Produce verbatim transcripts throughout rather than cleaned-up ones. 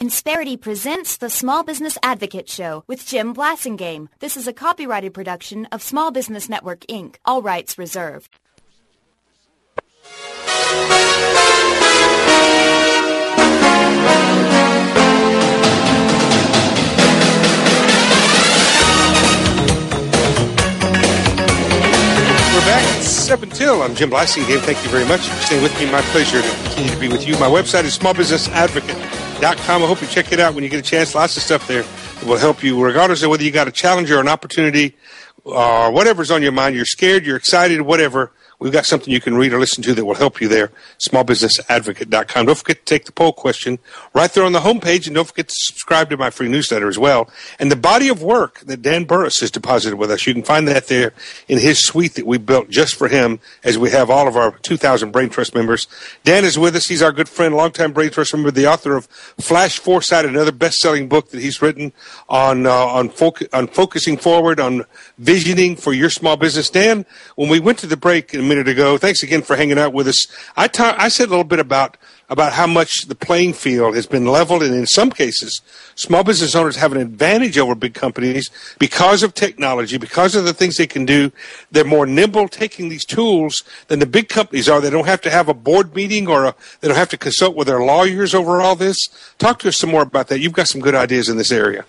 Insperity presents the Small Business Advocate Show with Jim Blasingame. This is a copyrighted production of Small Business Network, Incorporated. All rights reserved. We're back at seven till. I'm Jim Blasingame. Thank you very much for staying with me. My pleasure to continue to be with you. My website is small business advocate dot com. I hope you check it out when you get a chance. Lots of stuff there that will help you, regardless of whether you got a challenge or an opportunity or whatever's on your mind. You're scared, you're excited, whatever. We've got something you can read or listen to that will help you there. small business advocate dot com. Don't forget to take the poll question right there on the homepage, and don't forget to subscribe to my free newsletter as well. And the body of work that Dan Burris has deposited with us, you can find that there in his suite that we built just for him, as we have all of our two thousand Brain Trust members. Dan is with us. He's our good friend, longtime Brain Trust member, the author of Flash Foresight, another best-selling book that he's written on uh, on, foc- on focusing forward, on visioning for your small business. Dan, when we went to the break a minute ago, thanks again for hanging out with us. I ta- I said a little bit about about how much the playing field has been leveled, and in some cases, small business owners have an advantage over big companies because of technology, because of the things they can do. They're more nimble taking these tools than the big companies are. They don't have to have a board meeting, or a, they don't have to consult with their lawyers over all this. Talk to us some more about that. You've got some good ideas in this area.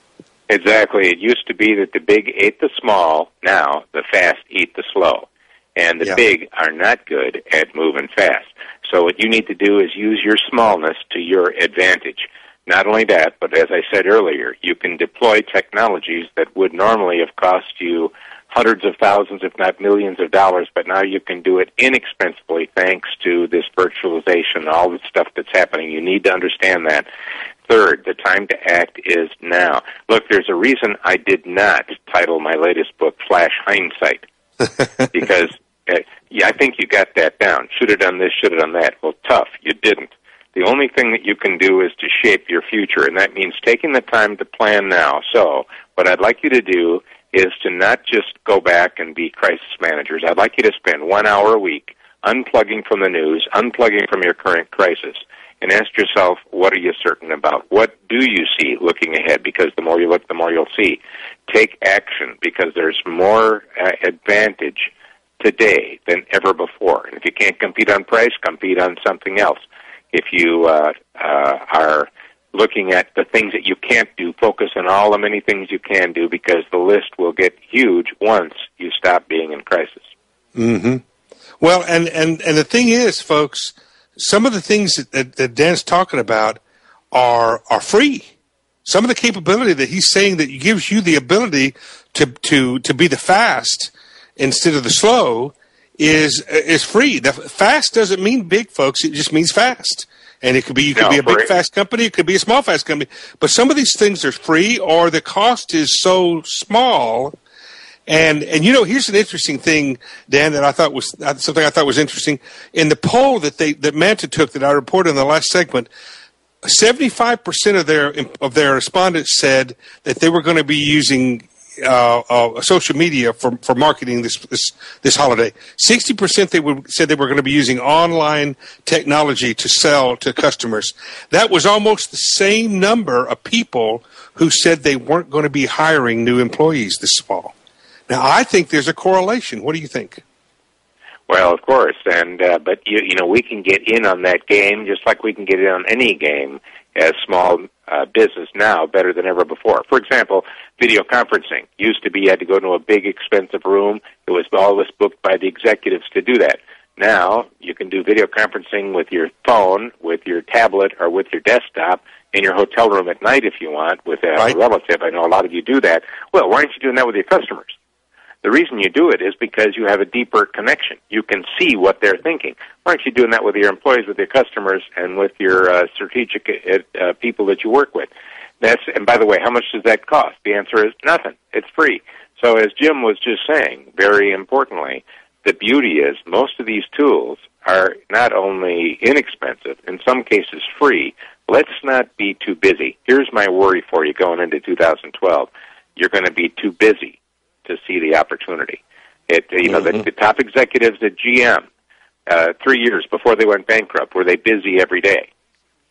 Exactly. It used to be that the big ate the small. Now the fast eat the slow. And the yeah. big are not good at moving fast. So what you need to do is use your smallness to your advantage. Not only that, but as I said earlier, you can deploy technologies that would normally have cost you hundreds of thousands, if not millions of dollars, but now you can do it inexpensively thanks to this virtualization, all the stuff that's happening. You need to understand that. Third, the time to act is now. Look, there's a reason I did not title my latest book Flash Hindsight. because uh, yeah, I think you got that down. Should have done this, should have done that. Well, tough. You didn't. The only thing that you can do is to shape your future, and that means taking the time to plan now. So what I'd like you to do is to not just go back and be crisis managers. I'd like you to spend one hour a week unplugging from the news, unplugging from your current crisis, and ask yourself, what are you certain about? What do you see looking ahead? Because the more you look, the more you'll see. Take action, because there's more uh, advantage today than ever before. And if you can't compete on price, compete on something else. If you uh, uh, are looking at the things that you can't do, focus on all the many things you can do, because the list will get huge once you stop being in crisis. Mm-hmm. Well, and, and, and the thing is, folks, some of the things that, that, that Dan's talking about are are free. Some of the capability that he's saying that gives you the ability to to to be the fast instead of the slow is is free. The fast doesn't mean big, folks. It just means fast. And it could be you could no, be a big it. fast company. It could be a small fast company. But some of these things are free, or the cost is so small. And and you know, here's an interesting thing, Dan, that I thought was something I thought was interesting in the poll that they that Manta took that I reported in the last segment. seventy-five percent of their of their respondents said that they were going to be using uh, uh, social media for for marketing this this, this holiday. sixty percent they would, said they were going to be using online technology to sell to customers. That was almost the same number of people who said they weren't going to be hiring new employees this fall. Now, I think there's a correlation. What do you think? Well, of course, and uh, but you, you know we can get in on that game just like we can get in on any game as small uh, business now better than ever before. For example, video conferencing used to be you had to go to a big expensive room. It was always booked by the executives to do that. Now you can do video conferencing with your phone, with your tablet, or with your desktop in your hotel room at night if you want with a right. relative. I know a lot of you do that. Well, why aren't you doing that with your customers? The reason you do it is because you have a deeper connection. You can see what they're thinking. Why aren't you doing that with your employees, with your customers, and with your uh, strategic uh, people that you work with? That's and by the way, how much does that cost? The answer is nothing. It's free. So as Jim was just saying, very importantly, the beauty is most of these tools are not only inexpensive, in some cases free. Let's not be too busy. Here's my worry for you going into two thousand twelve. You're going to be too busy to see the opportunity. It, you know, mm-hmm. the, the top executives at G M, uh, three years before they went bankrupt, were they busy every day?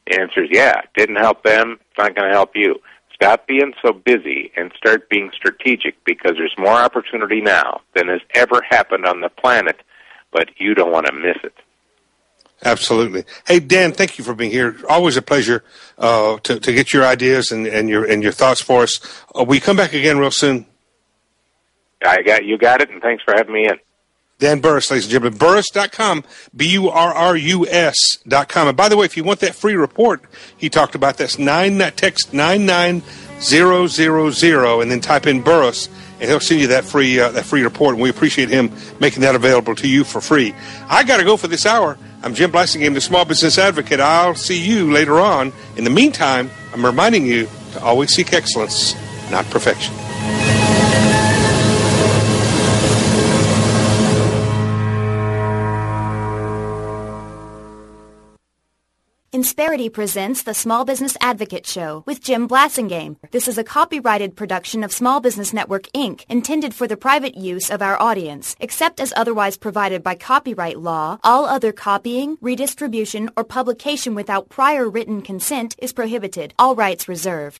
The answer is yeah, it didn't help them, it's not going to help you. Stop being so busy and start being strategic, because there's more opportunity now than has ever happened on the planet, but you don't want to miss it. Absolutely. Hey, Dan, thank you for being here. Always a pleasure uh, to, to get your ideas and, and your and your thoughts for us. Uh, will you come back again real soon? I got You got it, and thanks for having me in. Dan Burrus, ladies and gentlemen, burrus dot com, B U R R U S dot com. And by the way, if you want that free report he talked about, that's nine, text nine nine zero zero zero and then type in Burrus, and he'll send you that free uh, that free report, and we appreciate him making that available to you for free. I got to go for this hour. I'm Jim Blasingame, the Small Business Advocate. I'll see you later on. In the meantime, I'm reminding you to always seek excellence, not perfection. Insperity presents the Small Business Advocate Show with Jim Blasingame. This is a copyrighted production of Small Business Network, Incorporated, intended for the private use of our audience. Except as otherwise provided by copyright law, all other copying, redistribution, or publication without prior written consent is prohibited. All rights reserved.